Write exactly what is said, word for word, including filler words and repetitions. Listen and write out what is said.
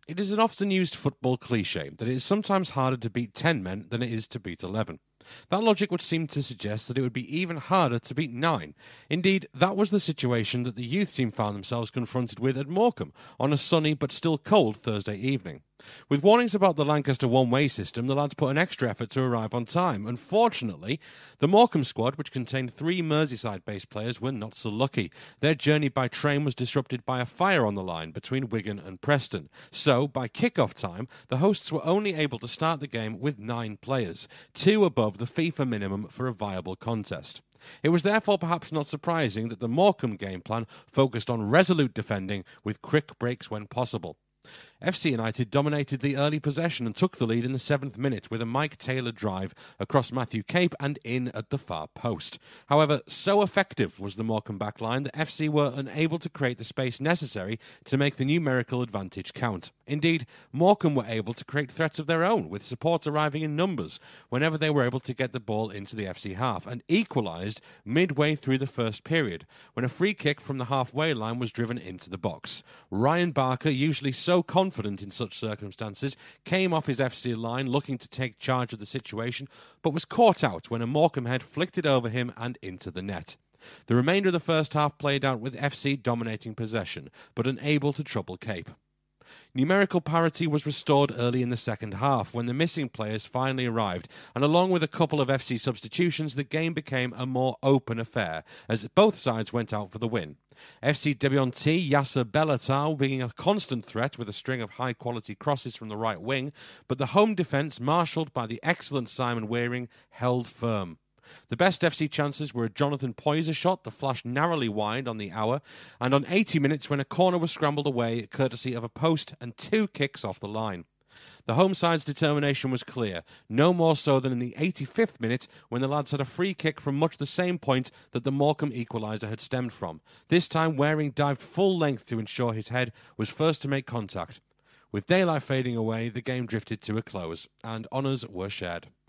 It is an often used football cliché that it is sometimes harder to beat ten men than it is to beat eleven. That logic would seem to suggest that it would be even harder to beat nine. Indeed, that was the situation that the youth team found themselves confronted with at Morecambe on a sunny but still cold Thursday evening. With warnings about the Lancaster one-way system, the lads put an extra effort to arrive on time. Unfortunately, the Morecambe squad, which contained three Merseyside-based players, were not so lucky. Their journey by train was disrupted by a fire on the line between Wigan and Preston. So, by kick-off time, the hosts were only able to start the game with nine players, two above the FIFA minimum for a viable contest. It was therefore perhaps not surprising that the Morecambe game plan focused on resolute defending with quick breaks when possible. F C United dominated the early possession and took the lead in the seventh minute with a Mike Taylor drive across Matthew Cape and in at the far post. However, so effective was the Morecambe backline that F C were unable to create the space necessary to make the numerical advantage count. Indeed, Morecambe were able to create threats of their own, with support arriving in numbers whenever they were able to get the ball into the F C half, and equalised midway through the first period, when a free kick from the halfway line was driven into the box. Ryan Barker, usually so confident in such circumstances, came off his F C line looking to take charge of the situation, but was caught out when a Morecambe head flicked it over him and into the net. The remainder of the first half played out with F C dominating possession, but unable to trouble Cape. Numerical parity was restored early in the second half when the missing players finally arrived, and along with a couple of F C substitutions, the game became a more open affair as both sides went out for the win. F C debutante Yasser Bellatar being a constant threat with a string of high-quality crosses from the right wing, but the home defence, marshalled by the excellent Simon Waring, held firm. The best F C chances were a Jonathan Poyser shot that flashed narrowly wide on the hour, and on eighty minutes when a corner was scrambled away courtesy of a post and two kicks off the line. The home side's determination was clear, no more so than in the eighty-fifth minute when the lads had a free kick from much the same point that the Morecambe equaliser had stemmed from. This time Waring dived full length to ensure his head was first to make contact. With daylight fading away, the game drifted to a close, and honours were shared.